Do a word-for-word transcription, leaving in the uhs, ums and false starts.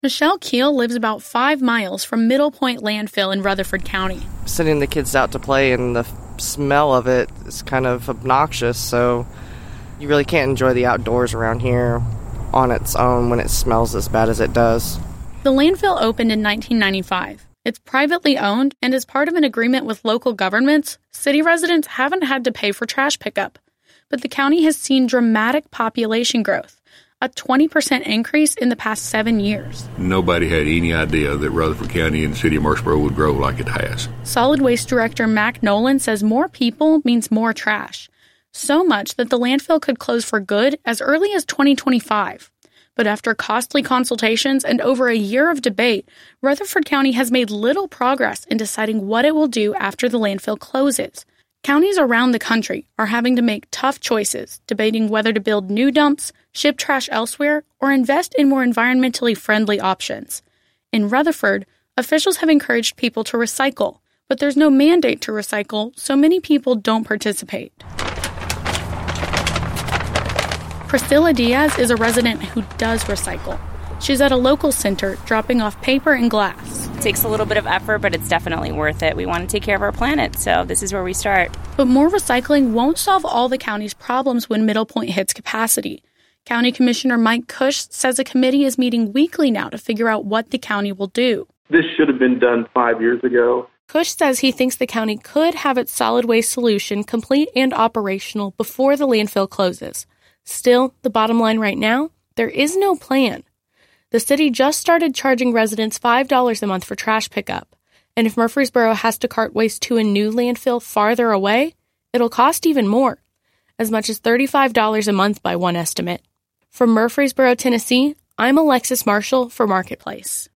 Michelle Keel lives about five miles from Middle Point Landfill in Rutherford County. Sending the kids out to play and the smell of it is kind of obnoxious, so you really can't enjoy the outdoors around here on its own when it smells as bad as it does. The landfill opened in nineteen ninety-five. It's privately owned, and as part of an agreement with local governments, city residents haven't had to pay for trash pickup. But the county has seen dramatic population growth, a twenty percent increase in the past seven years. Nobody had any idea that Rutherford County and the city of Murfreesboro would grow like it has. Solid Waste Director Mac Nolan says more people means more trash. So much that the landfill could close for good as early as twenty twenty-five. But after costly consultations and over a year of debate, Rutherford County has made little progress in deciding what it will do after the landfill closes. Counties around the country are having to make tough choices, debating whether to build new dumps, ship trash elsewhere, or invest in more environmentally friendly options. In Rutherford, officials have encouraged people to recycle, but there's no mandate to recycle, so many people don't participate. Priscilla Diaz is a resident who does recycle. She's at a local center dropping off paper and glass. It takes a little bit of effort, but it's definitely worth it. We want to take care of our planet, so this is where we start. But more recycling won't solve all the county's problems when Middle Point hits capacity. County Commissioner Mike Cush says a committee is meeting weekly now to figure out what the county will do. This should have been done five years ago. Cush says he thinks the county could have its solid waste solution complete and operational before the landfill closes. Still, the bottom line right now, there is no plan. The city just started charging residents five dollars a month for trash pickup, and if Murfreesboro has to cart waste to a new landfill farther away, it'll cost even more, as much as thirty-five dollars a month by one estimate. From Murfreesboro, Tennessee, I'm Alexis Marshall for Marketplace.